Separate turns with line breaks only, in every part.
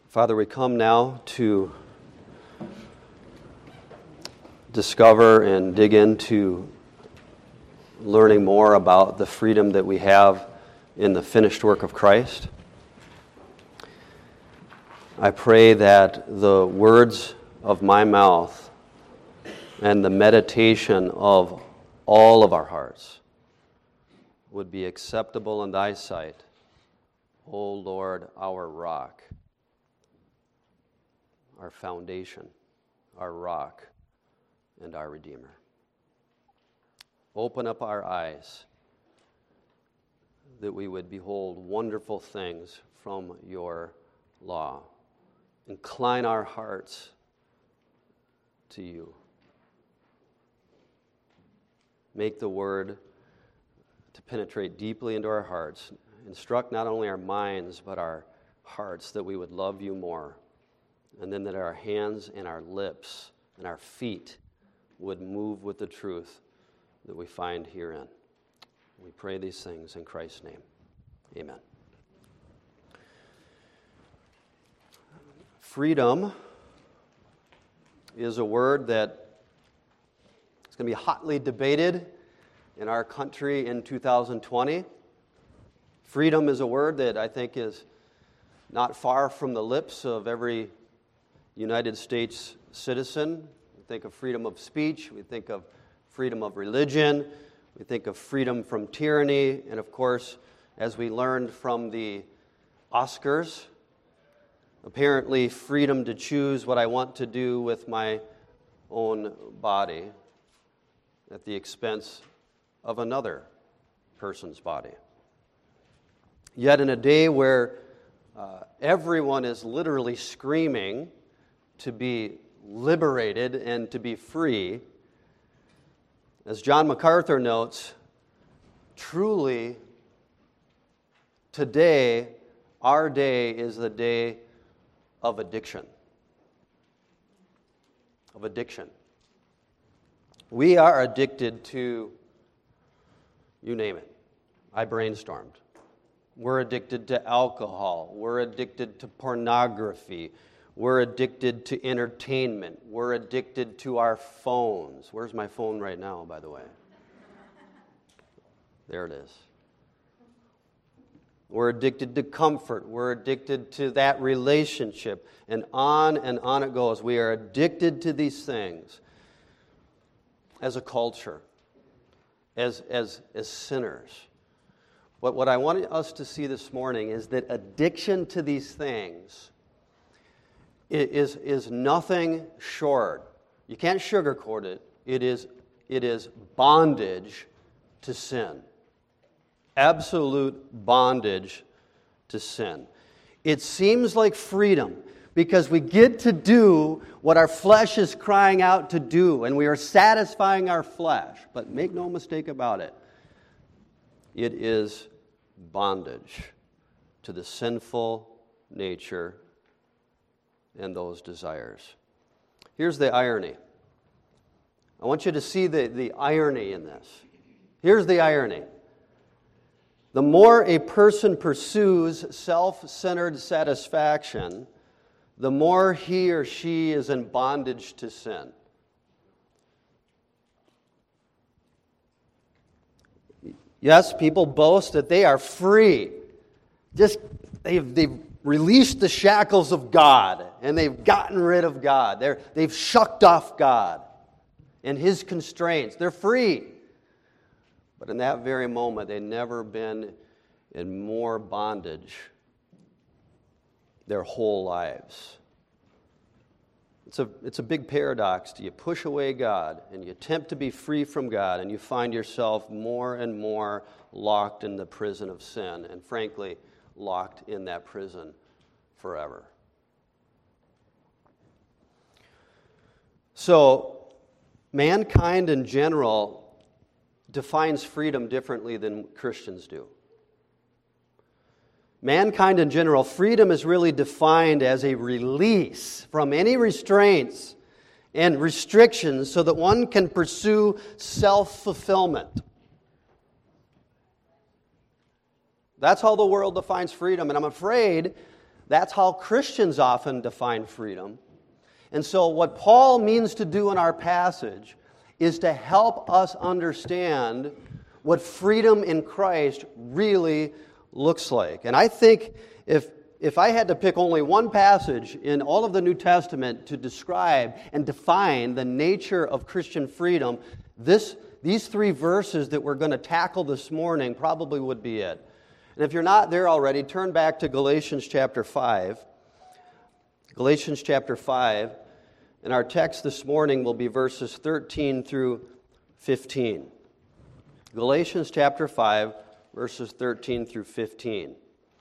Father, we come now to discover and dig into learning more about the freedom that we have in the finished work of Christ. I pray that the words of my mouth and the meditation of all of our hearts would be acceptable in thy sight, O Lord, our rock, our foundation, our rock, and our Redeemer. Open up our eyes that we would behold wonderful things from your law. Incline our hearts to you. Make the word to penetrate deeply into our hearts. Instruct not only our minds, but our hearts, that we would love you more. And then that our hands and our lips and our feet would move with the truth that we find herein. We pray these things in Christ's name. Amen. Freedom is a word that is going to be hotly debated in our country in 2020. Freedom is a word that I think is not far from the lips of every United States citizen. We think of freedom of speech, we think of freedom of religion, we think of freedom from tyranny, and of course, as we learned from the Oscars, apparently freedom to choose what I want to do with my own body at the expense of another person's body. Yet in a day where everyone is literally screaming to be liberated and to be free, as John MacArthur notes, truly today, our day is the day of addiction. Of addiction. We are addicted to, you name it. I brainstormed. We're addicted to alcohol. We're addicted to pornography. We're addicted to entertainment. We're addicted to our phones. Where's my phone right now, by the way? There it is. We're addicted to comfort. We're addicted to that relationship. And on it goes. We are addicted to these things as a culture, as sinners. But what I want us to see this morning is that addiction to these things is nothing short. You can't sugarcoat it. It is bondage to sin. Absolute bondage to sin. It seems like freedom because we get to do what our flesh is crying out to do, and we are satisfying our flesh. But make no mistake about it. It is bondage to the sinful nature and those desires. Here's the irony. I want you to see the irony in this. Here's the irony. The more a person pursues self-centered satisfaction, the more he or she is in bondage to sin. Yes, people boast that they are free. They've released the shackles of God, and they've gotten rid of God. They've shucked off God and His constraints. They're free. But in that very moment, they've never been in more bondage their whole lives. It's a big paradox. You push away God, and you attempt to be free from God, and you find yourself more and more locked in the prison of sin, and frankly, locked in that prison forever. So, mankind in general defines freedom differently than Christians do. Mankind in general, freedom is really defined as a release from any restraints and restrictions so that one can pursue self-fulfillment. That's how the world defines freedom, and I'm afraid That's how Christians often define freedom. And so what Paul means to do in our passage is to help us understand what freedom in Christ really looks like. And I think if I had to pick only one passage in all of the New Testament to describe and define the nature of Christian freedom, these three verses that we're going to tackle this morning probably would be it. And if you're not there already, turn back to Galatians chapter 5. Galatians chapter 5, and our text this morning will be verses 13 through 15. Galatians chapter 5, verses 13 through 15.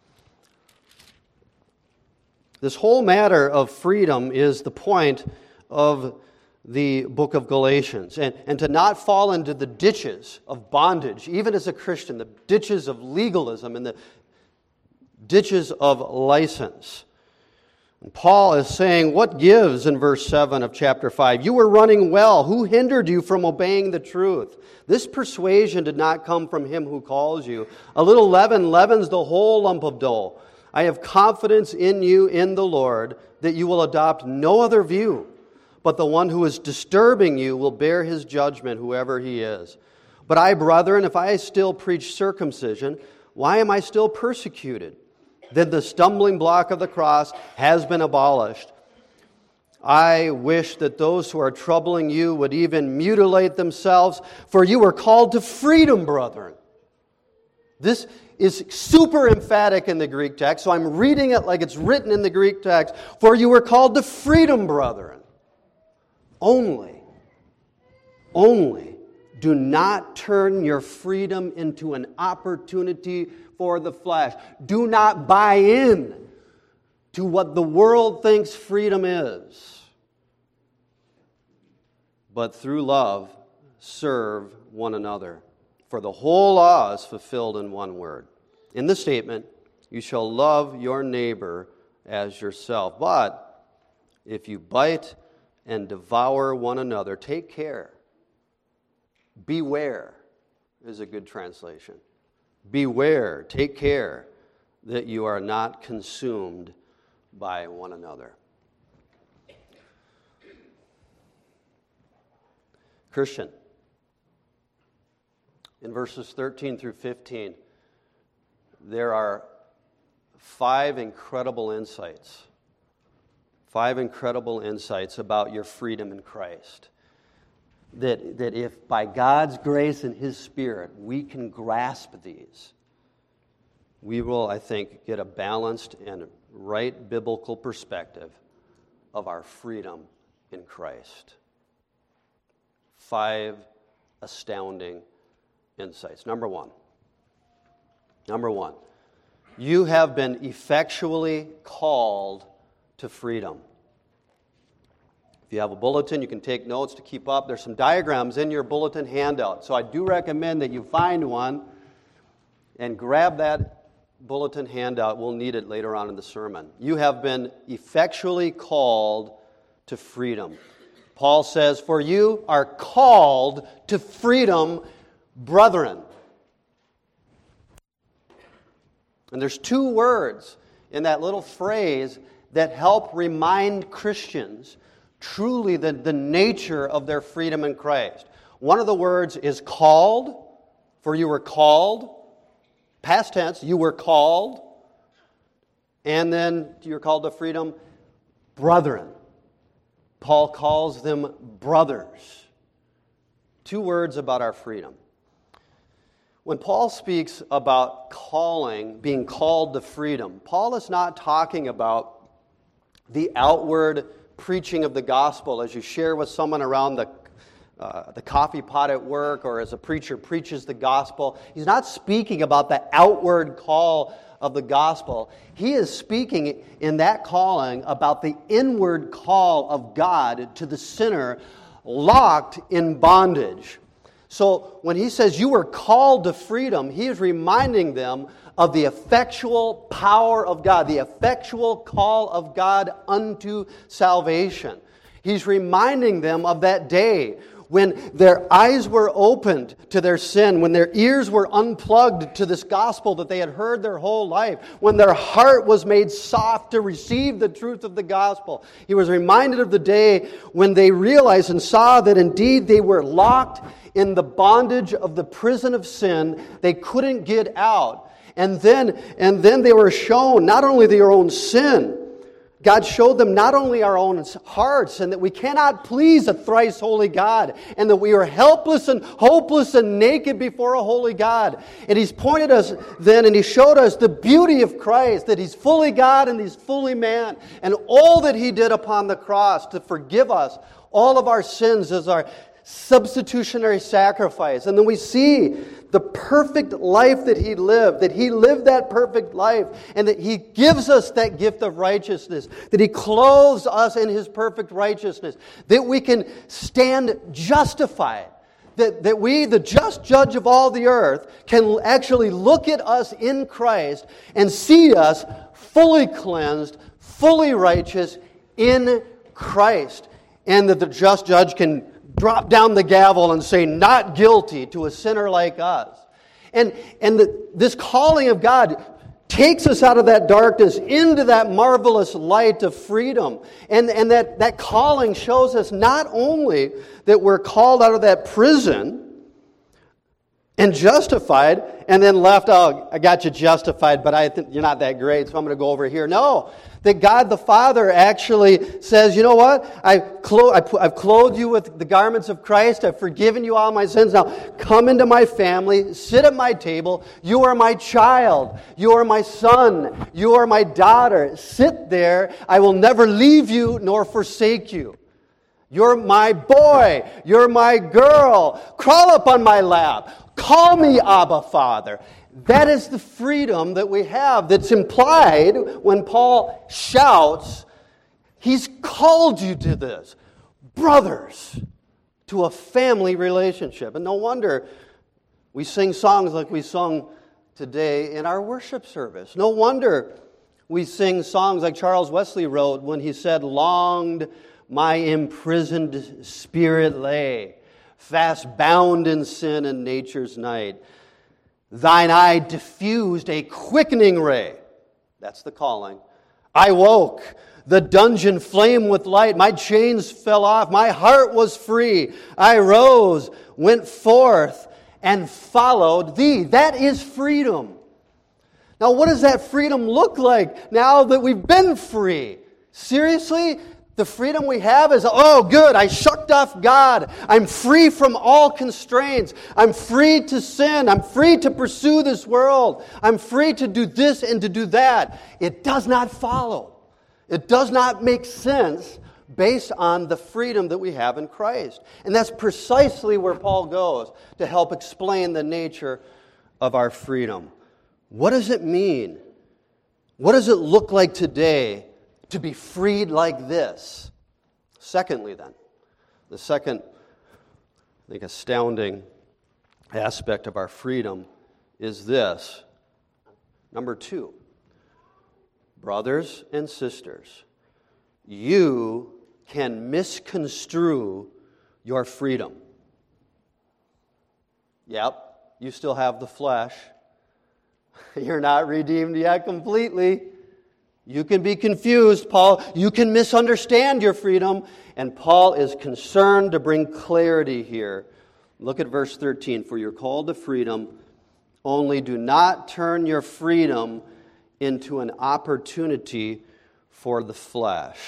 This whole matter of freedom is the point of the book of Galatians. And to not fall into the ditches of bondage, even as a Christian, the ditches of legalism and the ditches of license. And Paul is saying, what gives in verse 7 of chapter 5? You were running well. Who hindered you from obeying the truth? This persuasion did not come from him who calls you. A little leaven leavens the whole lump of dough. I have confidence in you in the Lord that you will adopt no other view, but the one who is disturbing you will bear his judgment, whoever he is. But I, brethren, if I still preach circumcision, why am I still persecuted? Then the stumbling block of the cross has been abolished. I wish that those who are troubling you would even mutilate themselves, for you are called to freedom, brethren. This is super emphatic in the Greek text, so I'm reading it like it's written in the Greek text. For you were called to freedom, brethren. Only do not turn your freedom into an opportunity for the flesh. Do not buy in to what the world thinks freedom is. But through love, serve one another. For the whole law is fulfilled in one word. In the statement, you shall love your neighbor as yourself. But if you bite and devour one another, take care. Beware is a good translation. Beware, take care that you are not consumed by one another. Christian, in verses 13 through 15, there are 5 incredible insights. 5 incredible insights about your freedom in Christ. That if by God's grace and His Spirit we can grasp these, we will, I think, get a balanced and right biblical perspective of our freedom in Christ. 5 astounding insights. Number one, you have been effectually called to freedom. If you have a bulletin, you can take notes to keep up. There's some diagrams in your bulletin handout. So I do recommend that you find one and grab that bulletin handout. We'll need it later on in the sermon. You have been effectually called to freedom. Paul says, for you are called to freedom, brethren. And there's 2 words in that little phrase that help remind Christians truly the nature of their freedom in Christ. One of the words is called, for you were called. Past tense, you were called. And then you're called to freedom, brethren. Paul calls them brothers. 2 words about our freedom. When Paul speaks about calling, being called to freedom, Paul is not talking about the outward preaching of the gospel as you share with someone around the coffee pot at work, or as a preacher preaches the gospel. He's not speaking about the outward call of the gospel. He is speaking in that calling about the inward call of God to the sinner locked in bondage. So when he says you were called to freedom, he is reminding them of the effectual power of God, the effectual call of God unto salvation. He's reminding them of that day when their eyes were opened to their sin, when their ears were unplugged to this gospel that they had heard their whole life, when their heart was made soft to receive the truth of the gospel, he was reminded of the day when they realized and saw that indeed they were locked in the bondage of the prison of sin. They couldn't get out. And then they were shown not only their own sin, God showed them not only our own hearts and that we cannot please a thrice holy God and that we are helpless and hopeless and naked before a holy God. And He's pointed us then and He showed us the beauty of Christ, that He's fully God and He's fully man, and all that He did upon the cross to forgive us all of our sins as our substitutionary sacrifice. And then we see the perfect life that He lived that perfect life, and that He gives us that gift of righteousness, that He clothes us in His perfect righteousness, that we can stand justified, that we, the just judge of all the earth, can actually look at us in Christ and see us fully cleansed, fully righteous in Christ, and that the just judge can drop down the gavel and say, not guilty, to a sinner like us. And this calling of God takes us out of that darkness into that marvelous light of freedom. And that calling shows us not only that we're called out of that prison and justified, and then left, oh, I got you justified, but I think you're not that great, so I'm going to go over here. No, that God the Father actually says, you know what? I've clothed you with the garments of Christ. I've forgiven you all my sins. Now come into my family. Sit at my table. You are my child. You are my son. You are my daughter. Sit there. I will never leave you nor forsake you. You're my boy. You're my girl. Crawl up on my lap. Call me Abba, Father. That is the freedom that we have that's implied when Paul shouts, He's called you to this. Brothers, to a family relationship. And no wonder we sing songs like we sung today in our worship service. No wonder we sing songs like Charles Wesley wrote when he said, longed my imprisoned spirit lay, fast bound in sin and nature's night. Thine eye diffused a quickening ray. That's the calling. I woke. The dungeon flamed with light. My chains fell off. My heart was free. I rose, went forth, and followed thee. That is freedom. Now, what does that freedom look like now that we've been free? Seriously? The freedom we have is, oh, good, I shucked off God. I'm free from all constraints. I'm free to sin. I'm free to pursue this world. I'm free to do this and to do that. It does not follow. It does not make sense based on the freedom that we have in Christ. And that's precisely where Paul goes to help explain the nature of our freedom. What does it mean? What does it look like today to be freed like this? Secondly, then, the second, I think, astounding aspect of our freedom is this. Number 2, brothers and sisters, you can misconstrue your freedom. Yep, you still have the flesh. You're not redeemed yet completely. You can be confused, Paul. You can misunderstand your freedom. And Paul is concerned to bring clarity here. Look at verse 13. For you're called to freedom, only do not turn your freedom into an opportunity for the flesh.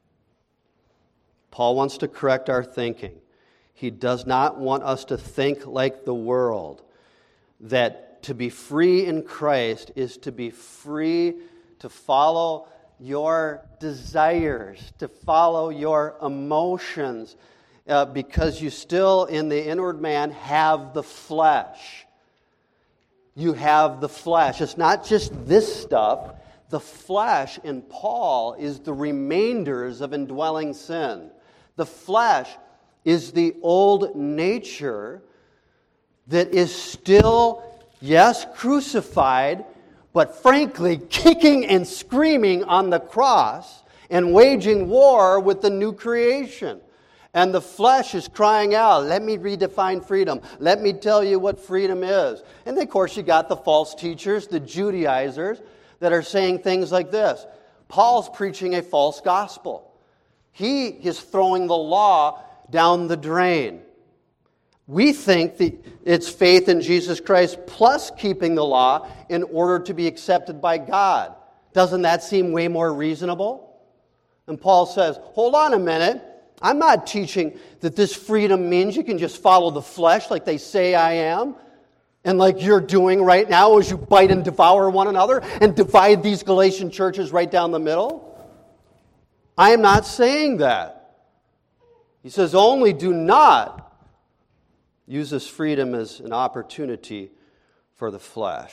Paul wants to correct our thinking. He does not want us to think like the world, that to be free in Christ is to be free to follow your desires, to follow your emotions, because you still, in the inward man, have the flesh. You have the flesh. It's not just this stuff. The flesh in Paul is the remainders of indwelling sin. The flesh is the old nature that is still, yes, crucified, but frankly, kicking and screaming on the cross and waging war with the new creation. And the flesh is crying out, let me redefine freedom. Let me tell you what freedom is. And of course, you got the false teachers, the Judaizers, that are saying things like this. Paul's preaching a false gospel. He is throwing the law down the drain. We think that it's faith in Jesus Christ plus keeping the law in order to be accepted by God. Doesn't that seem way more reasonable? And Paul says, hold on a minute. I'm not teaching that this freedom means you can just follow the flesh like they say I am, and like you're doing right now as you bite and devour one another and divide these Galatian churches right down the middle. I am not saying that. He says, only do not use this freedom as an opportunity for the flesh.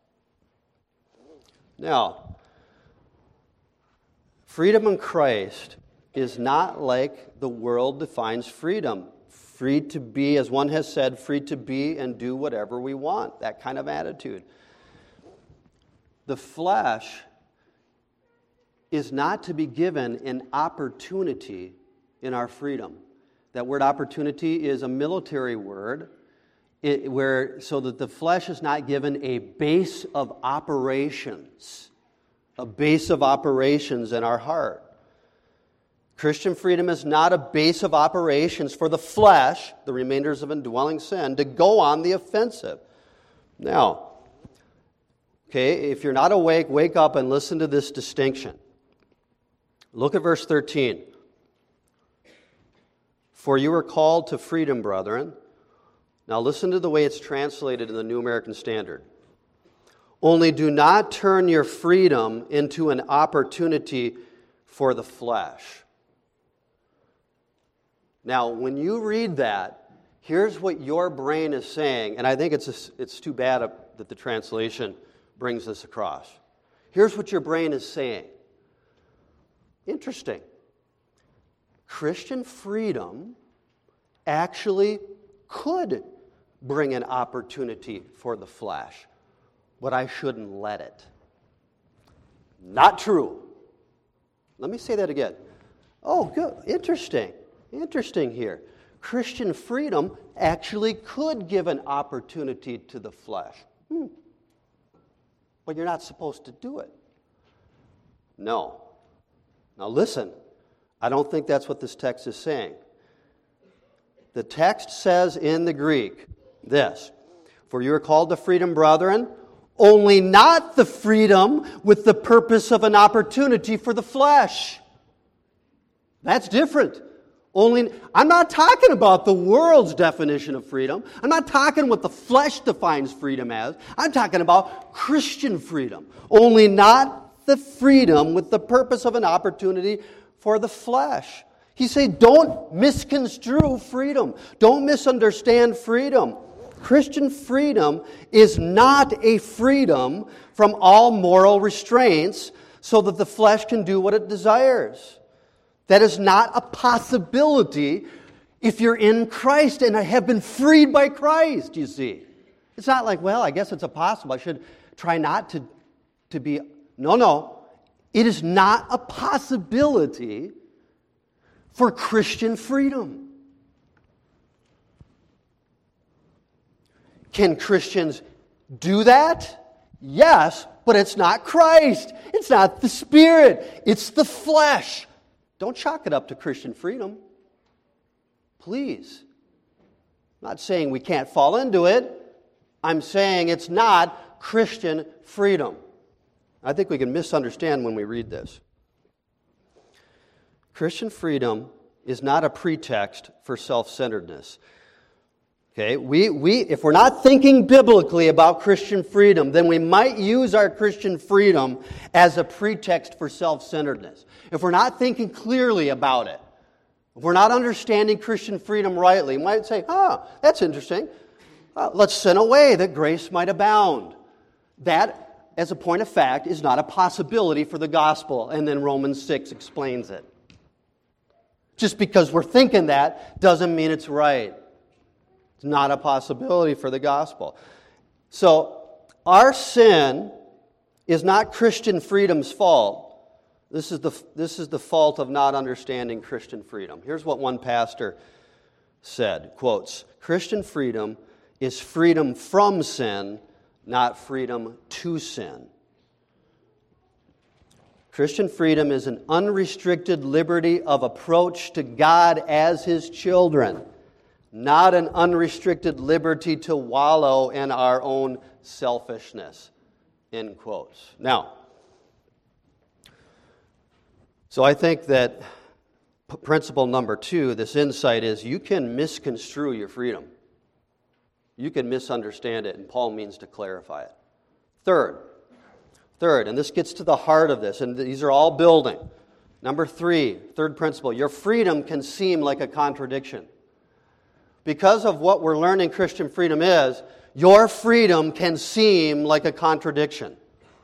Now, freedom in Christ is not like the world defines freedom. Free to be, as one has said, free to be and do whatever we want. That kind of attitude. The flesh is not to be given an opportunity in our freedom. That word opportunity is a military word, so that the flesh is not given a base of operations. A base of operations in our heart. Christian freedom is not a base of operations for the flesh, the remainders of indwelling sin, to go on the offensive. Now, okay, if you're not awake, wake up and listen to this distinction. Look at verse 13. For you are called to freedom, brethren. Now listen to the way it's translated in the New American Standard. Only do not turn your freedom into an opportunity for the flesh. Now, when you read that, here's what your brain is saying, and I think it's too bad that the translation brings this across. Here's what your brain is saying. Interesting. Christian freedom actually could bring an opportunity for the flesh, but I shouldn't let it. Not true. Let me say that again. Oh, good. Interesting. Interesting here. Christian freedom actually could give an opportunity to the flesh. But you're not supposed to do it. No. Now listen, I don't think that's what this text is saying. The text says in the Greek this, for you are called to freedom, brethren, only not the freedom with the purpose of an opportunity for the flesh. That's different. I'm not talking about the world's definition of freedom. I'm not talking what the flesh defines freedom as. I'm talking about Christian freedom. Only not the freedom with the purpose of an opportunity for the flesh. He said, don't misconstrue freedom. Don't misunderstand freedom. Christian freedom is not a freedom from all moral restraints so that the flesh can do what it desires. That is not a possibility if you're in Christ and have been freed by Christ, you see. It's not like, well, I guess it's possible. I should try not to be... No. It is not a possibility for Christian freedom. Can Christians do that? Yes, but it's not Christ. It's not the Spirit. It's the flesh. Don't chalk it up to Christian freedom. Please. I'm not saying we can't fall into it. I'm saying it's not Christian freedom. I think we can misunderstand when we read this. Christian freedom is not a pretext for self-centeredness. Okay, if we're not thinking biblically about Christian freedom, then we might use our Christian freedom as a pretext for self-centeredness. If we're not thinking clearly about it, if we're not understanding Christian freedom rightly, we might say, that's interesting. Let's sin away that grace might abound. That, as a point of fact, is not a possibility for the gospel. And then Romans 6 explains it. Just because we're thinking that doesn't mean it's right. It's not a possibility for the gospel. So, our sin is not Christian freedom's fault. This is the fault of not understanding Christian freedom. Here's what one pastor said, quotes, "Christian freedom is freedom from sin, not freedom to sin. Christian freedom is an unrestricted liberty of approach to God as His children, not an unrestricted liberty to wallow in our own selfishness." End quotes. Now, so I think that principle number 2, this insight is you can misconstrue your freedom. You can misunderstand it, and Paul means to clarify it. Third, and this gets to the heart of this, and these are all building. Number 3, third principle, your freedom can seem like a contradiction. Because of what we're learning Christian freedom is, your freedom can seem like a contradiction.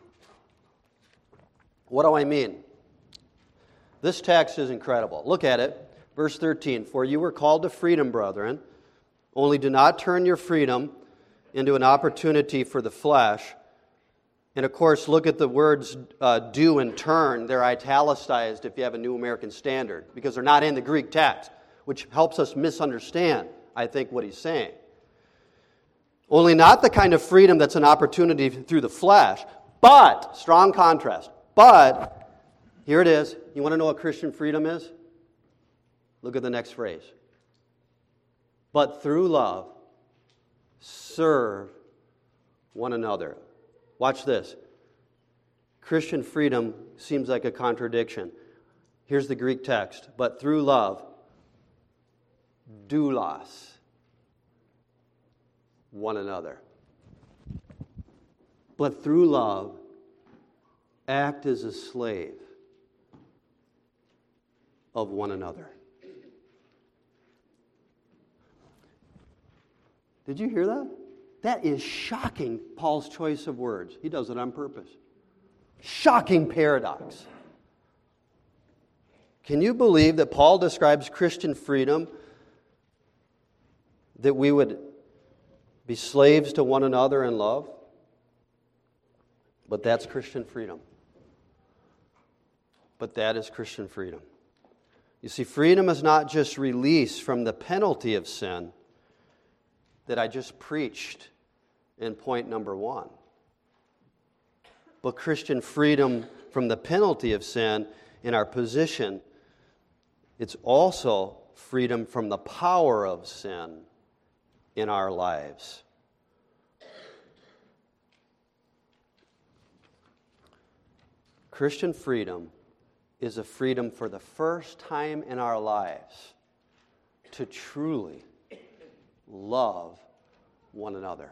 What do I mean? This text is incredible. Look at it. Verse 13, "For you were called to freedom, brethren, only do not turn your freedom into an opportunity for the flesh." And of course, look at the words do and turn. They're italicized if you have a New American Standard, because they're not in the Greek text, which helps us misunderstand, I think, what he's saying. Only not the kind of freedom that's an opportunity through the flesh, but, strong contrast, but, here it is. You want to know what Christian freedom is? Look at the next phrase. "But through love, serve one another." Watch this. Christian freedom seems like a contradiction. Here's the Greek text. "But through love, doulos one another." But through love, act as a slave of one another. Did you hear that? That is shocking, Paul's choice of words. He does it on purpose. Shocking paradox. Can you believe that Paul describes Christian freedom, that we would be slaves to one another in love? But that's Christian freedom. But that is Christian freedom. You see, freedom is not just release from the penalty of sin that I just preached in point number 1. But Christian freedom from the penalty of sin in our position, it's also freedom from the power of sin in our lives. Christian freedom is a freedom for the first time in our lives to truly love one another.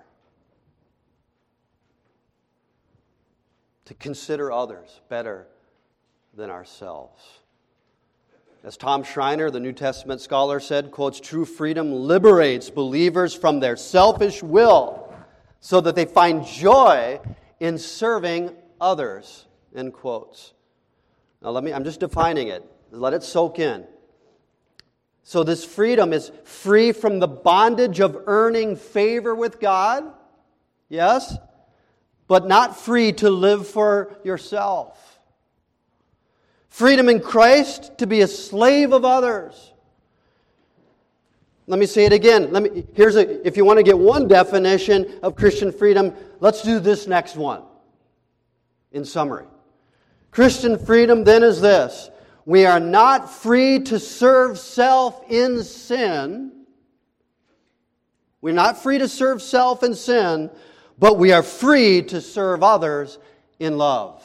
To consider others better than ourselves. As Tom Schreiner, the New Testament scholar, said, quotes, "True freedom liberates believers from their selfish will so that they find joy in serving others," end quotes. Now I'm just defining it. Let it soak in. So this freedom is free from the bondage of earning favor with God, yes, but not free to live for yourself. Freedom in Christ to be a slave of others. Let me say it again. If you want to get one definition of Christian freedom, let's do this next one. In summary, Christian freedom then is this: we are not free to serve self in sin. We're not free to serve self in sin, but we are free to serve others in love.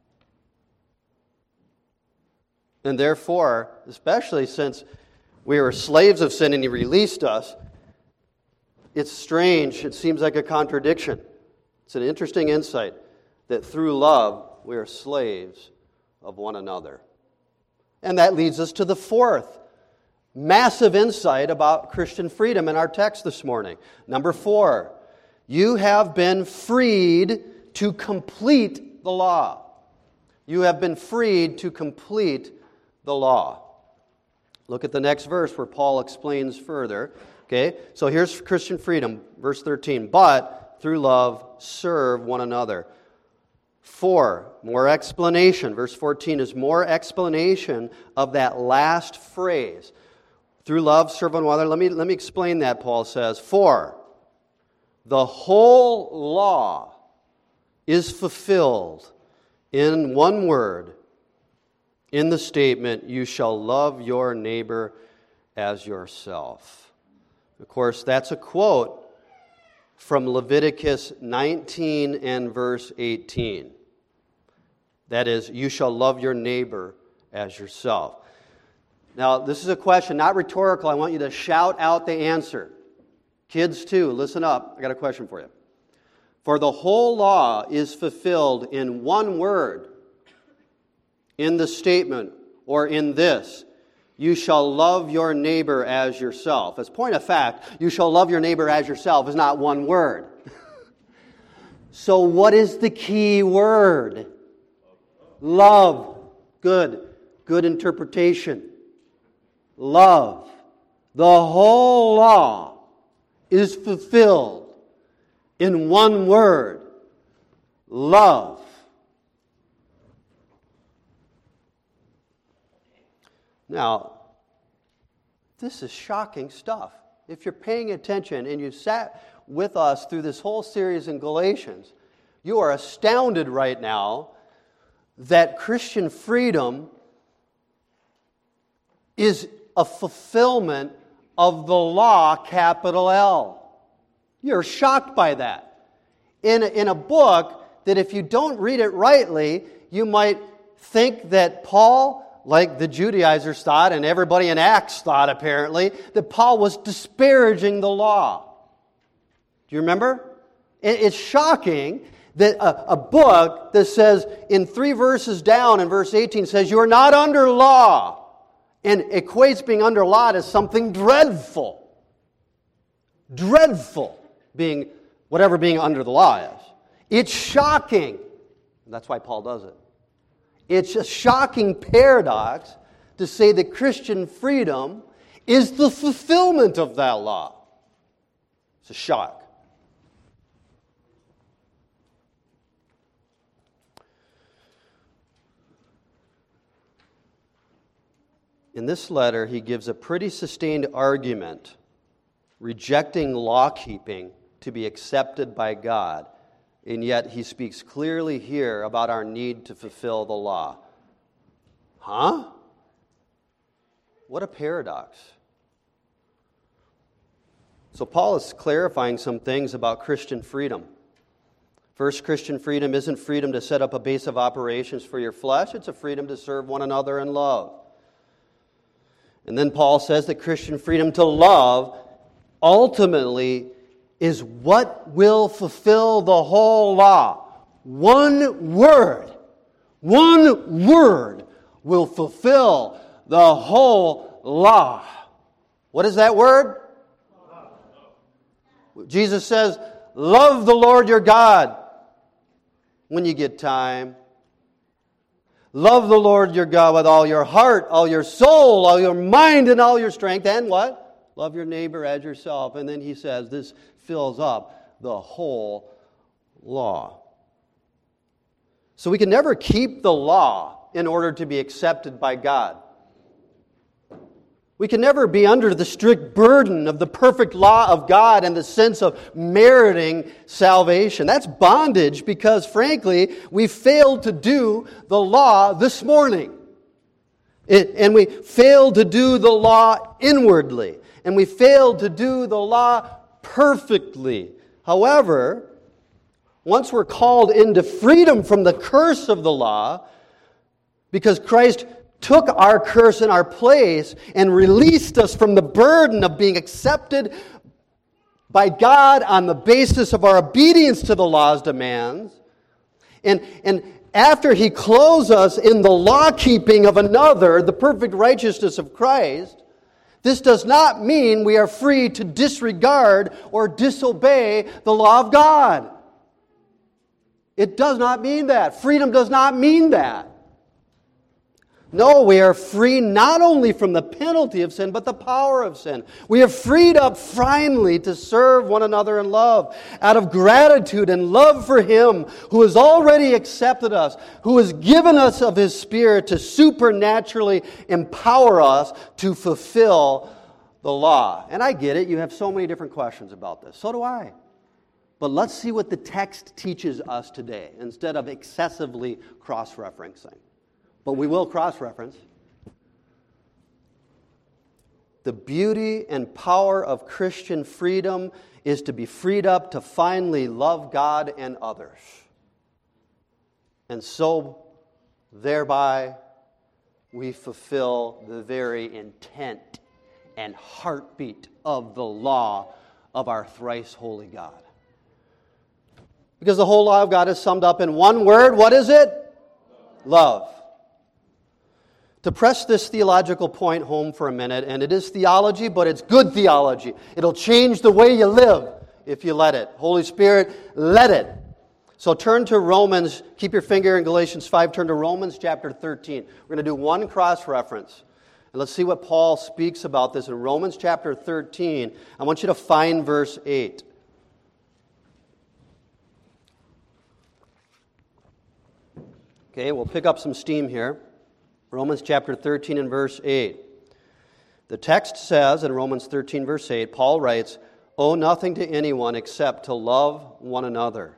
And therefore, especially since we were slaves of sin and He released us, it's strange, it seems like a contradiction. It's an interesting insight that through love we are slaves of one another. And that leads us to the fourth massive insight about Christian freedom in our text this morning. Number 4, you have been freed to complete the law. You have been freed to complete the law. Look at the next verse where Paul explains further. Okay, so here's Christian freedom, verse 13. "But through love serve one another." For, more explanation. Verse 14 is more explanation of that last phrase. Through love, serve one another. Let me explain that, Paul says. For the whole law is fulfilled in one word, in the statement, you shall love your neighbor as yourself. Of course, that's a quote from Leviticus 19 and verse 18. That is, you shall love your neighbor as yourself. Now, this is a question, not rhetorical. I want you to shout out the answer. Kids, too, listen up. I got a question for you. For the whole law is fulfilled in one word, in the statement, or in this, you shall love your neighbor as yourself. As a point of fact, you shall love your neighbor as yourself is not one word. So what is the key word? Love. Good interpretation. Love. The whole law is fulfilled in one word. Love. Now, this is shocking stuff. If you're paying attention and you sat with us through this whole series in Galatians, you are astounded right now that Christian freedom is a fulfillment of the law, capital L. You're shocked by that. In a book that if you don't read it rightly, you might think that Paul, like the Judaizers thought, and everybody in Acts thought apparently, that Paul was disparaging the law. Do you remember? It's shocking that a book that says in 3 verses down in verse 18 says you are not under law and equates being under law as something dreadful. Dreadful being whatever being under the law is. It's shocking. That's why Paul does it. It's a shocking paradox to say that Christian freedom is the fulfillment of that law. It's a shock. In this letter, he gives a pretty sustained argument rejecting law-keeping to be accepted by God. And yet he speaks clearly here about our need to fulfill the law. Huh? What a paradox. So Paul is clarifying some things about Christian freedom. First, Christian freedom isn't freedom to set up a base of operations for your flesh. It's a freedom to serve one another in love. And then Paul says that Christian freedom to love ultimately is what will fulfill the whole law. One word will fulfill the whole law. What is that word? Jesus says, love the Lord your God when you get time. Love the Lord your God with all your heart, all your soul, all your mind, and all your strength. And what? Love your neighbor as yourself. And then he says this fills up the whole law. So we can never keep the law in order to be accepted by God. We can never be under the strict burden of the perfect law of God and the sense of meriting salvation. That's bondage because, frankly, we failed to do the law this morning. And we failed to do the law inwardly. And we failed to do the law perfectly. However, once we're called into freedom from the curse of the law, because Christ took our curse in our place and released us from the burden of being accepted by God on the basis of our obedience to the law's demands. And after He clothes us in the law-keeping of another, the perfect righteousness of Christ, this does not mean we are free to disregard or disobey the law of God. It does not mean that. Freedom does not mean that. No, we are free not only from the penalty of sin, but the power of sin. We are freed up finally to serve one another in love, out of gratitude and love for Him who has already accepted us, who has given us of His Spirit to supernaturally empower us to fulfill the law. And I get it, you have so many different questions about this. So do I. But let's see what the text teaches us today, instead of excessively cross-referencing. But we will cross-reference. The beauty and power of Christian freedom is to be freed up to finally love God and others. And so, thereby, we fulfill the very intent and heartbeat of the law of our thrice holy God. Because the whole law of God is summed up in one word. What is it? Love. To press this theological point home for a minute, and it is theology, but it's good theology. It'll change the way you live if you let it. Holy Spirit, let it. So turn to Romans, keep your finger in Galatians 5, turn to Romans chapter 13. We're going to do one cross-reference. And let's see what Paul speaks about this in Romans chapter 13. I want you to find verse 8. Okay, we'll pick up some steam here. Romans chapter 13 and verse 8. The text says in Romans 13 verse 8, Paul writes, "Owe nothing to anyone except to love one another."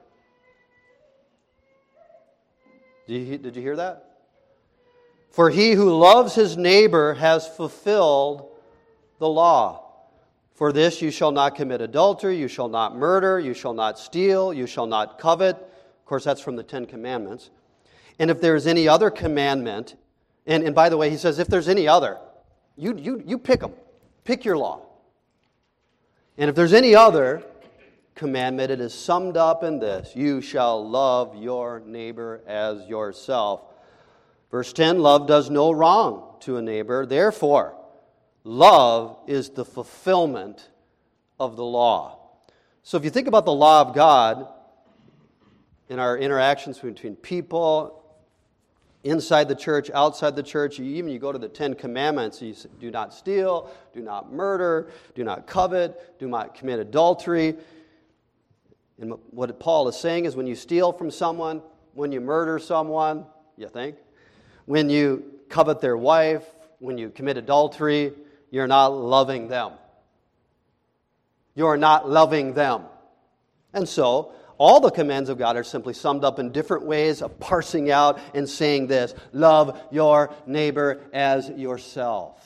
Did you hear that? "For he who loves his neighbor has fulfilled the law. For this you shall not commit adultery, you shall not murder, you shall not steal, you shall not covet." Of course, that's from the Ten Commandments. "And if there is any other commandment," and by the way, he says, if there's any other, you pick them. Pick your law. "And if there's any other commandment, it is summed up in this: you shall love your neighbor as yourself." Verse 10, love does no wrong to a neighbor. Therefore, love is the fulfillment of the law. So if you think about the law of God in our interactions between people, inside the church, outside the church, you go to the Ten Commandments. You say, do not steal, do not murder, do not covet, do not commit adultery. And what Paul is saying is when you steal from someone, when you murder someone, you think, when you covet their wife, when you commit adultery, you're not loving them. You're not loving them. And so, all the commands of God are simply summed up in different ways of parsing out and saying this: love your neighbor as yourself.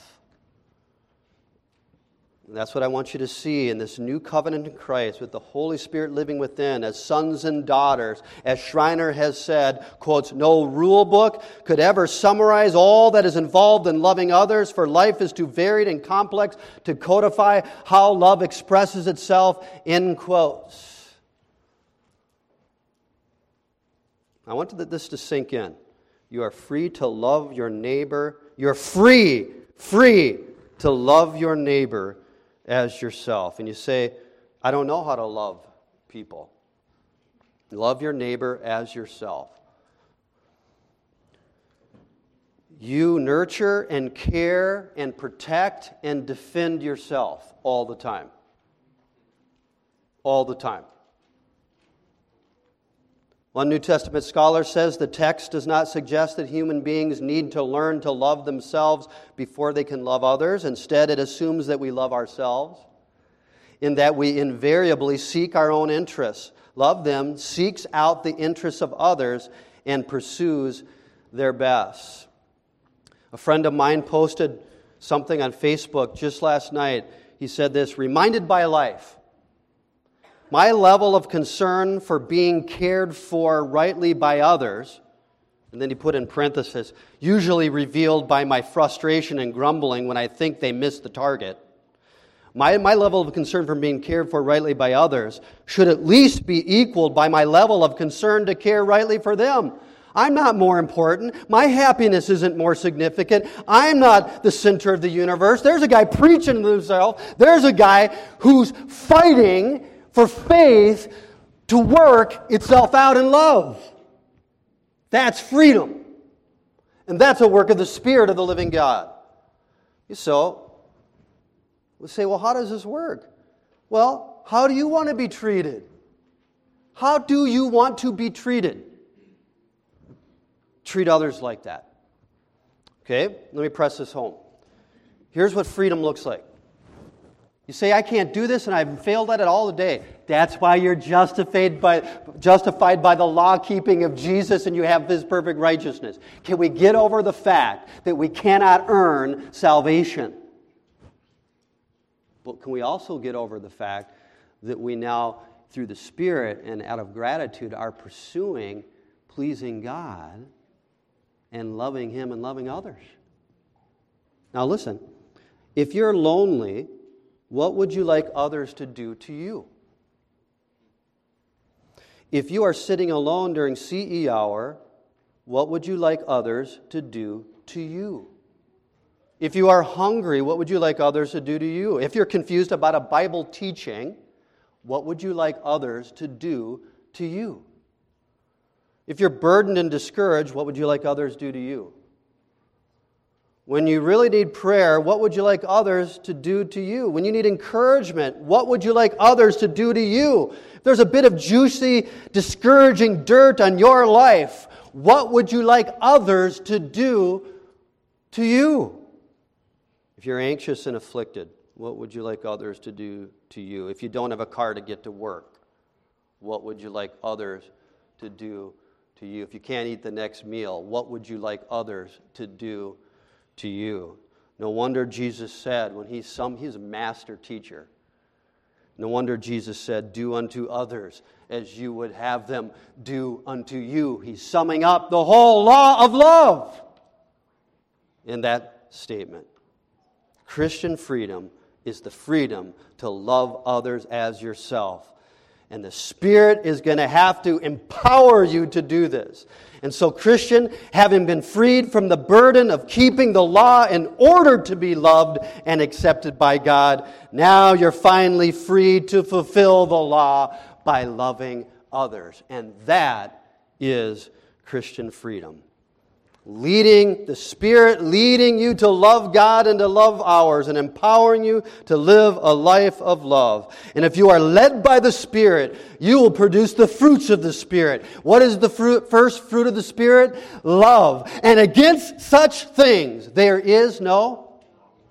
And that's what I want you to see in this new covenant in Christ, with the Holy Spirit living within as sons and daughters. As Schreiner has said, quotes, "No rule book could ever summarize all that is involved in loving others, for life is too varied and complex to codify how love expresses itself," end quotes. I want this to sink in. You are free to love your neighbor. You're free to love your neighbor as yourself. And you say, I don't know how to love people. Love your neighbor as yourself. You nurture and care and protect and defend yourself all the time. All the time. One New Testament scholar says the text does not suggest that human beings need to learn to love themselves before they can love others. Instead, it assumes that we love ourselves, in that we invariably seek our own interests. Love them seeks out the interests of others and pursues their best. A friend of mine posted something on Facebook just last night. He said this: reminded by life. My level of concern for being cared for rightly by others, and then he put in parenthesis, usually revealed by my frustration and grumbling when I think they missed the target. My level of concern for being cared for rightly by others should at least be equaled by my level of concern to care rightly for them. I'm not more important. My happiness isn't more significant. I'm not the center of the universe. There's a guy preaching to himself. There's a guy who's fighting for faith to work itself out in love. That's freedom. And that's a work of the Spirit of the living God. So, we say, well, how does this work? Well, how do you want to be treated? How do you want to be treated? Treat others like that. Okay, let me press this home. Here's what freedom looks like. You say, I can't do this and I've failed at it all the day. That's why you're justified by the law-keeping of Jesus and you have His perfect righteousness. Can we get over the fact that we cannot earn salvation? But can we also get over the fact that we now, through the Spirit and out of gratitude, are pursuing pleasing God and loving Him and loving others? Now listen, if you're lonely, what would you like others to do to you? If you are sitting alone during CE hour, what would you like others to do to you? If you are hungry, what would you like others to do to you? If you're confused about a Bible teaching, what would you like others to do to you? If you're burdened and discouraged, what would you like others to do to you? When you really need prayer, what would you like others to do to you? When you need encouragement, what would you like others to do to you? If there's a bit of juicy, discouraging dirt on your life, what would you like others to do to you? If you're anxious and afflicted, what would you like others to do to you? If you don't have a car to get to work, what would you like others to do to you? If you can't eat the next meal, what would you like others to do to you? No wonder Jesus said, he's a master teacher. No wonder Jesus said, do unto others as you would have them do unto you. He's summing up the whole law of love in that statement. Christian freedom is the freedom to love others as yourself. And the Spirit is going to have to empower you to do this. And so, Christian, having been freed from the burden of keeping the law in order to be loved and accepted by God, now you're finally free to fulfill the law by loving others. And that is Christian freedom. The Spirit leading you to love God and to love ours and empowering you to live a life of love. And if you are led by the Spirit, you will produce the fruits of the Spirit. What is the first fruit of the Spirit? Love. And against such things there is no.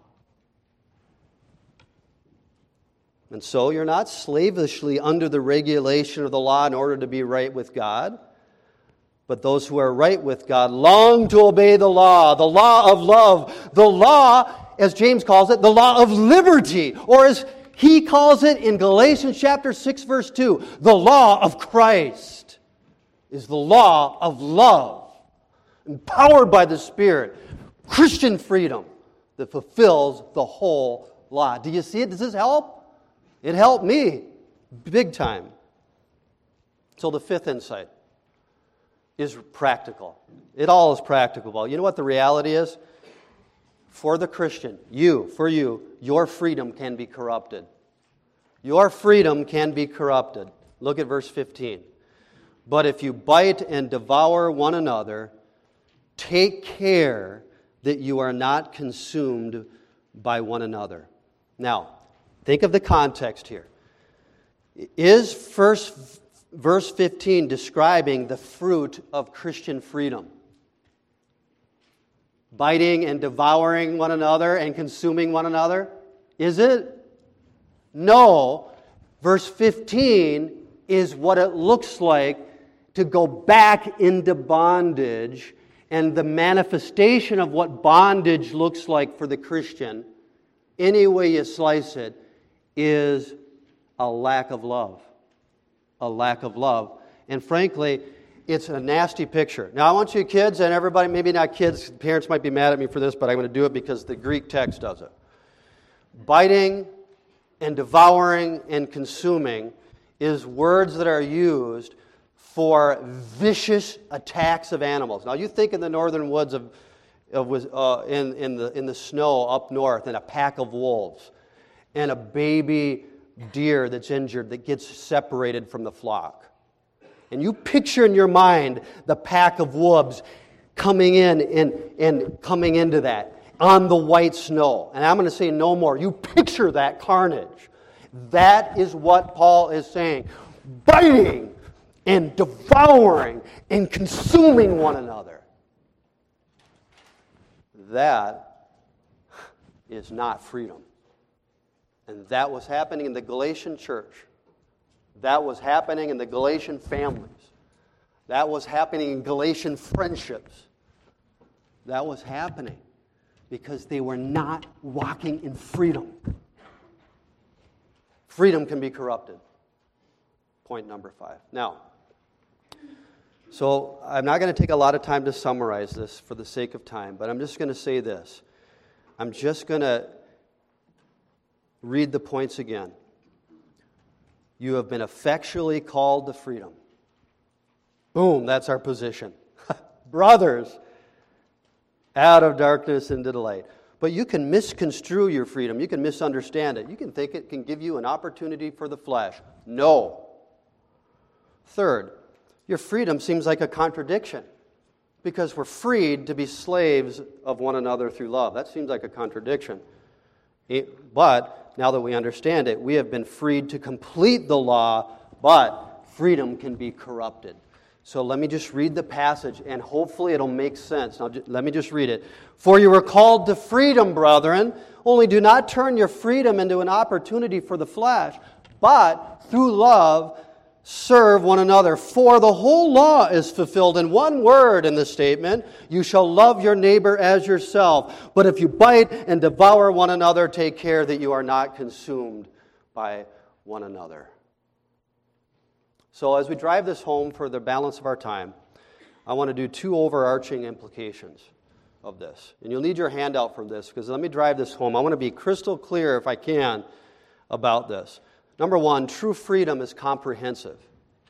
And so you're not slavishly under the regulation of the law in order to be right with God. But those who are right with God long to obey the law of love, the law, as James calls it, the law of liberty, or as he calls it in Galatians chapter 6, verse 2, the law of Christ is the law of love, empowered by the Spirit, Christian freedom that fulfills the whole law. Do you see it? Does this help? It helped me big time. So the fifth insight is practical. It all is practical. You know what the reality is? For the Christian, your freedom can be corrupted. Your freedom can be corrupted. Look at verse 15. But if you bite and devour one another, take care that you are not consumed by one another. Now, think of the context here. Is verse 15 describing the fruit of Christian freedom? Biting and devouring one another and consuming one another? Is it? No. Verse 15 is what it looks like to go back into bondage, and the manifestation of what bondage looks like for the Christian, any way you slice it, is a lack of love. A lack of love. And frankly, it's a nasty picture. Now I want you kids and everybody, maybe not kids, parents might be mad at me for this, but I'm going to do it because the Greek text does it. Biting and devouring and consuming is words that are used for vicious attacks of animals. Now you think in the northern woods in the snow up north, and a pack of wolves and a baby deer that's injured that gets separated from the flock. And you picture in your mind the pack of wolves coming in and coming into that on the white snow. And I'm going to say no more. You picture that carnage. That is what Paul is saying. Biting and devouring and consuming one another. That is not freedom. And that was happening in the Galatian church. That was happening in the Galatian families. That was happening in Galatian friendships. That was happening because they were not walking in freedom. Freedom can be corrupted. Point number 5. Now, so I'm not going to take a lot of time to summarize this for the sake of time, but I'm just going to say this. I'm just going to read the points again. You have been effectually called to freedom. Boom, that's our position. Brothers, out of darkness into the light. But you can misconstrue your freedom. You can misunderstand it. You can think it can give you an opportunity for the flesh. No. Third, your freedom seems like a contradiction because we're freed to be slaves of one another through love. That seems like a contradiction. But now that we understand it, we have been freed to complete the law, but freedom can be corrupted. So let me just read the passage, and hopefully it'll make sense. Now, let me just read it. For you were called to freedom, brethren, only do not turn your freedom into an opportunity for the flesh, but through love serve one another. For the whole law is fulfilled in one word in the statement, you shall love your neighbor as yourself. But if you bite and devour one another, take care that you are not consumed by one another. So as we drive this home for the balance of our time, I want to do 2 overarching implications of this. And you'll need your handout for this, because let me drive this home. I want to be crystal clear, if I can, about this. Number 1, true freedom is comprehensive.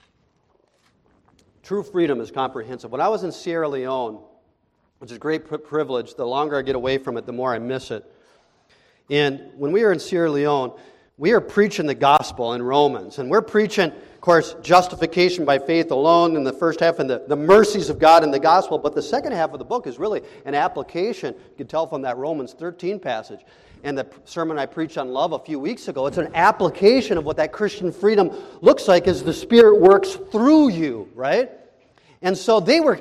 True freedom is comprehensive. When I was in Sierra Leone, which is a great privilege, the longer I get away from it, the more I miss it. And when we were in Sierra Leone, we are preaching the gospel in Romans. And we're preaching, of course, justification by faith alone in the first half and the mercies of God in the gospel. But the second half of the book is really an application. You can tell from that Romans 13 passage. And the sermon I preached on love a few weeks ago, it's an application of what that Christian freedom looks like as the Spirit works through you, right? And so they were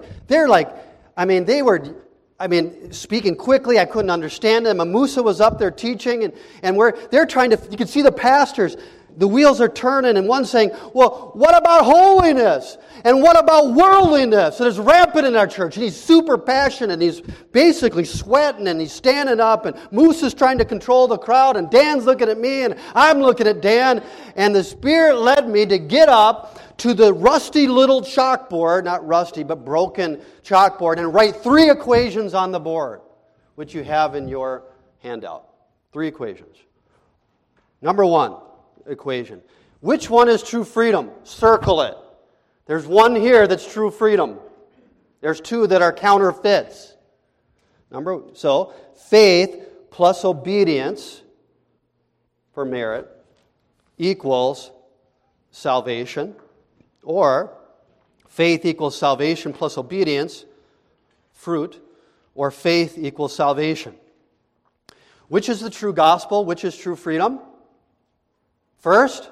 speaking quickly. I couldn't understand them. Musa was up there teaching, and they're trying to, you can see the pastors, the wheels are turning, and one's saying, well, what about holiness? And what about worldliness? And it's rampant in our church. And he's super passionate, and he's basically sweating, and he's standing up, and Musa's trying to control the crowd, and Dan's looking at me, and I'm looking at Dan, and the Spirit led me to get up to the rusty little chalkboard, not rusty, but broken chalkboard, and write 3 equations on the board, which you have in your handout. 3 equations. Number 1 equation. Which one is true freedom? Circle it. There's one here that's true freedom. There's 2 that are counterfeits. So, faith plus obedience for merit equals salvation. Or faith equals salvation plus obedience, fruit, or faith equals salvation. Which is the true gospel? Which is true freedom? First?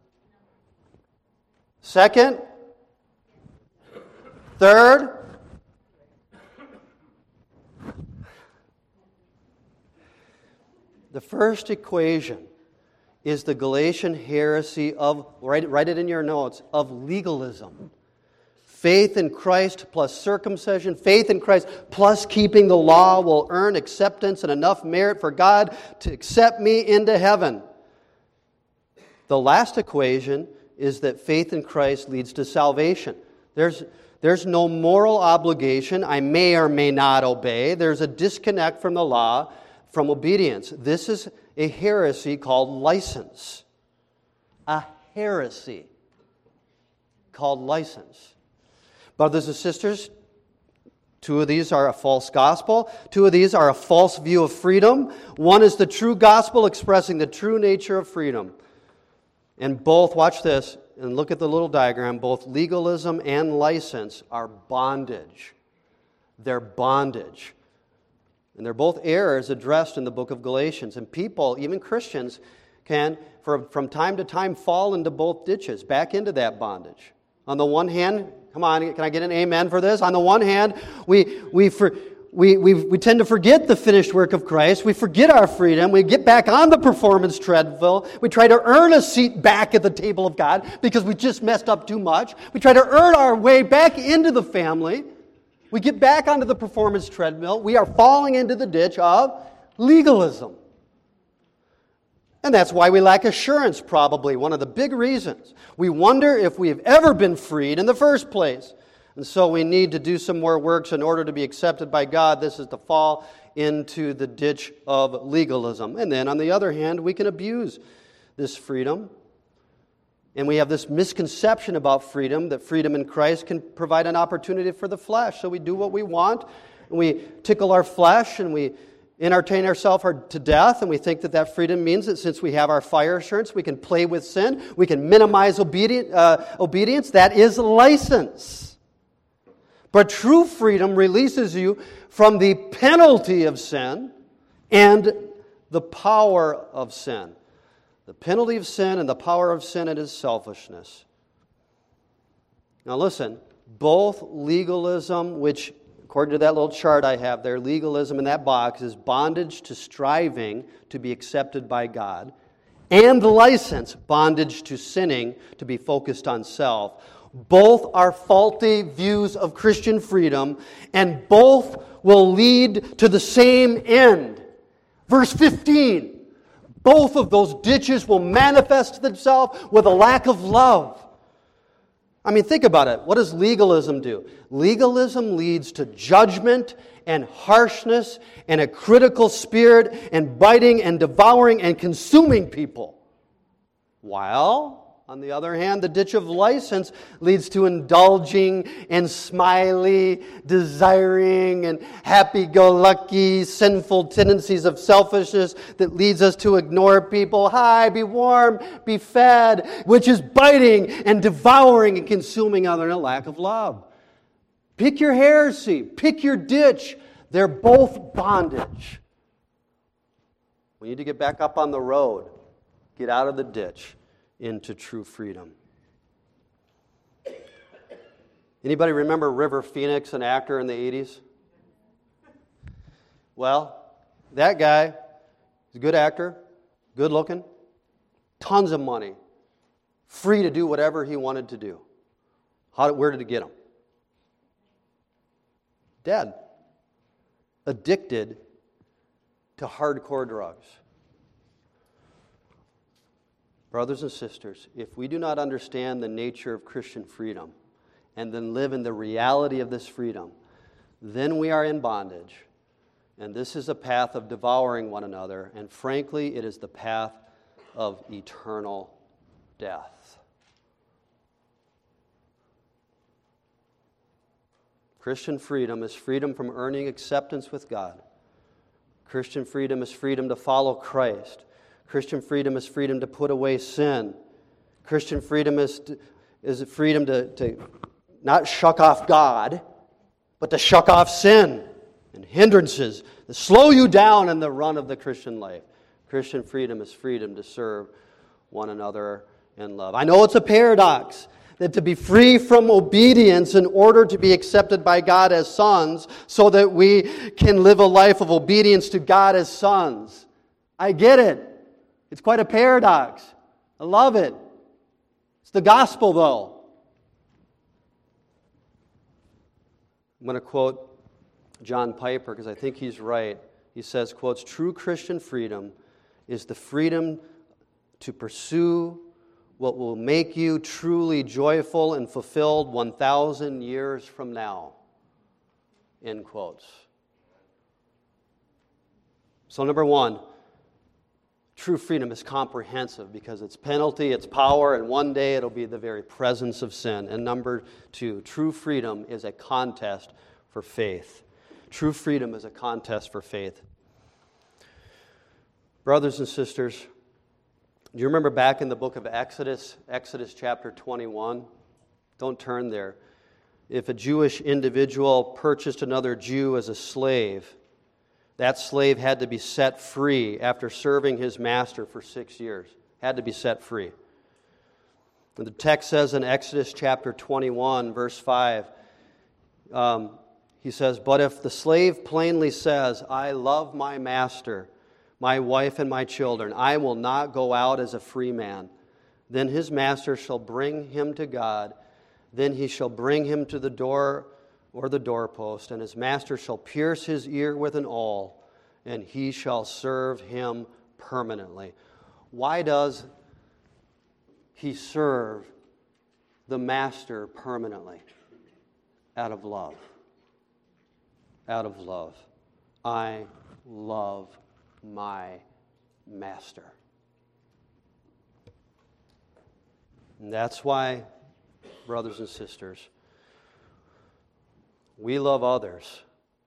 Second? Third? The first equation is the Galatian heresy of, write it in your notes, of legalism. Faith in Christ plus circumcision, faith in Christ plus keeping the law will earn acceptance and enough merit for God to accept me into heaven. The last equation is that faith in Christ leads to salvation. There's no moral obligation. I may or may not obey. There's a disconnect from the law, from obedience. This is a heresy called license. A heresy called license. Brothers and sisters, 2 of these are a false gospel. 2 of these are a false view of freedom. One is the true gospel expressing the true nature of freedom. And both, watch this, and look at the little diagram, both legalism and license are bondage. their bondage. And they're both errors addressed in the book of Galatians. And people, even Christians, can, from time to time, fall into both ditches, back into that bondage. On the one hand, come on, can I get an amen for this? On the one hand, we tend to forget the finished work of Christ. We forget our freedom. We get back on the performance treadmill. We try to earn a seat back at the table of God because we just messed up too much. We try to earn our way back into the family. We get back onto the performance treadmill. We are falling into the ditch of legalism. And that's why we lack assurance, probably, one of the big reasons. We wonder if we have ever been freed in the first place. And so we need to do some more works in order to be accepted by God. This is to fall into the ditch of legalism. And then, on the other hand, we can abuse this freedom. And we have this misconception about freedom, that freedom in Christ can provide an opportunity for the flesh. So we do what we want, and we tickle our flesh, and we entertain ourselves to death, and we think that freedom means that since we have our fire assurance, we can play with sin, we can minimize obedience. That is license. But true freedom releases you from the penalty of sin and the power of sin. The penalty of sin and the power of sin, it is selfishness. Now listen, both legalism, which according to that little chart I have there, legalism in that box is bondage to striving to be accepted by God, and license, bondage to sinning, to be focused on self. Both are faulty views of Christian freedom, and both will lead to the same end. Verse 15, both of those ditches will manifest themselves with a lack of love. I mean, think about it. What does legalism do? Legalism leads to judgment and harshness and a critical spirit and biting and devouring and consuming people. While, on the other hand, the ditch of license leads to indulging and smiley, desiring and happy-go-lucky, sinful tendencies of selfishness that leads us to ignore people. Hi, be warm, be fed, which is biting and devouring and consuming other than a lack of love. Pick your heresy, pick your ditch. They're both bondage. We need to get back up on the road, get out of the ditch into true freedom. Anybody remember River Phoenix, an actor in the 80s? Well, that guy, he's a good actor, good looking, tons of money, free to do whatever he wanted to do. Where did it get him? Dead. Addicted to hardcore drugs. Brothers and sisters, if we do not understand the nature of Christian freedom and then live in the reality of this freedom, then we are in bondage. And this is a path of devouring one another, and frankly, it is the path of eternal death. Christian freedom is freedom from earning acceptance with God. Christian freedom is freedom to follow Christ. Christian freedom is freedom to put away sin. Christian freedom is freedom to not shuck off God, but to shuck off sin and hindrances that slow you down in the run of the Christian life. Christian freedom is freedom to serve one another in love. I know it's a paradox that to be free from obedience in order to be accepted by God as sons so that we can live a life of obedience to God as sons. I get it. It's quite a paradox. I love it. It's the gospel, though. I'm going to quote John Piper because I think he's right. He says, quotes, "True Christian freedom is the freedom to pursue what will make you truly joyful and fulfilled 1,000 years from now." End quotes. So number one, true freedom is comprehensive because it's penalty, it's power, and one day it'll be the very presence of sin. And number two, true freedom is a contest for faith. True freedom is a contest for faith. Brothers and sisters, do you remember back in the book of Exodus, Exodus chapter 21? Don't turn there. if a Jewish individual purchased another Jew as a slave, that slave had to be set free after serving his master for 6 years. Had to be set free. And the text says in Exodus chapter 21, verse 5, he says, "But if the slave plainly says, 'I love my master, my wife and my children, I will not go out as a free man,' then his master shall bring him to God. Then he shall bring him to the door or the doorpost, and his master shall pierce his ear with an awl, and he shall serve him permanently." Why does he serve the master permanently? Out of love. Out of love. I love my master. And that's why, brothers and sisters, we love others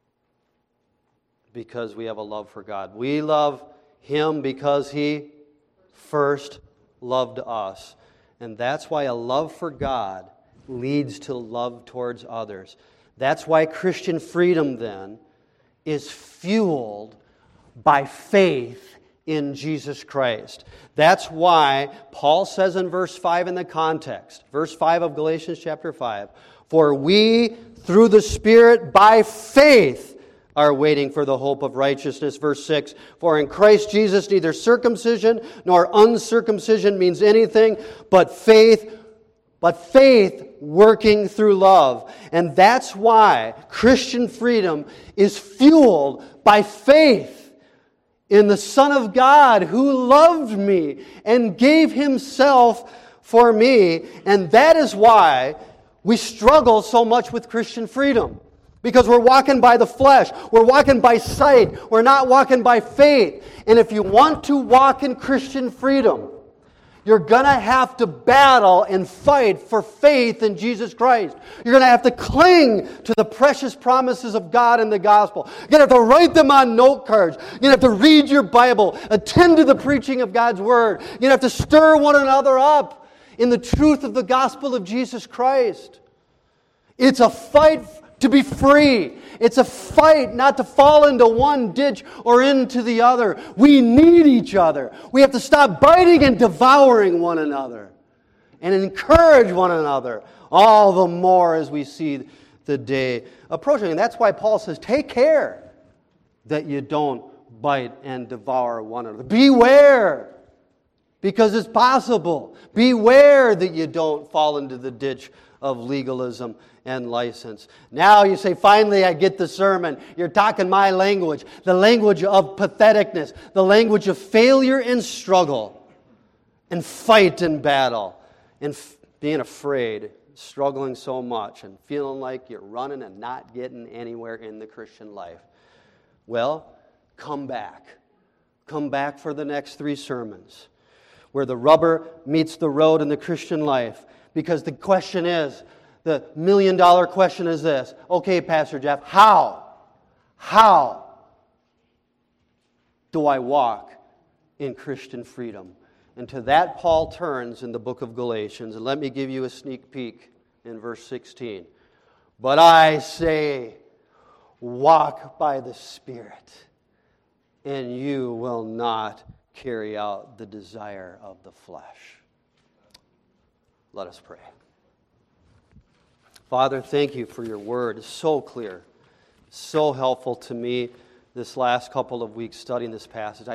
because we have a love for God. We love Him because He first loved us. And that's why a love for God leads to love towards others. That's why Christian freedom, then, is fueled by faith in Jesus Christ. That's why Paul says in verse 5 in the context, verse 5 of Galatians chapter 5, "For we, through the Spirit, by faith, are waiting for the hope of righteousness." Verse 6, "For in Christ Jesus neither circumcision nor uncircumcision means anything, but faith working through love." And that's why Christian freedom is fueled by faith in the Son of God who loved me and gave Himself for me. And that is why we struggle so much with Christian freedom. Because we're walking by the flesh. We're walking by sight. We're not walking by faith. And if you want to walk in Christian freedom, you're going to have to battle and fight for faith in Jesus Christ. You're going to have to cling to the precious promises of God in the gospel. You're going to have to write them on note cards. You're going to have to read your Bible, attend to the preaching of God's Word. You're going to have to stir one another up in the truth of the gospel of Jesus Christ. It's a fight to be free. It's a fight not to fall into one ditch or into the other. We need each other. We have to stop biting and devouring one another and encourage one another all the more as we see the day approaching. And that's why Paul says, take care that you don't bite and devour one another. Beware, because it's possible. Beware that you don't fall into the ditch of legalism and license. Now you say, finally I get the sermon. You're talking my language. The language of patheticness. The language of failure and struggle. And fight and battle. And being afraid. Struggling so much. And feeling like you're running and not getting anywhere in the Christian life. Well, come back. Come back for the next 3 sermons. Where the rubber meets the road in the Christian life. Because the question is, the million-dollar question is this. Okay, Pastor Jeff, how do I walk in Christian freedom? And to that Paul turns in the book of Galatians. And let me give you a sneak peek in verse 16. "But I say, walk by the Spirit, and you will not carry out the desire of the flesh." Let us pray. Father, thank you for your word. It's so clear, so helpful to me this last couple of weeks studying this passage.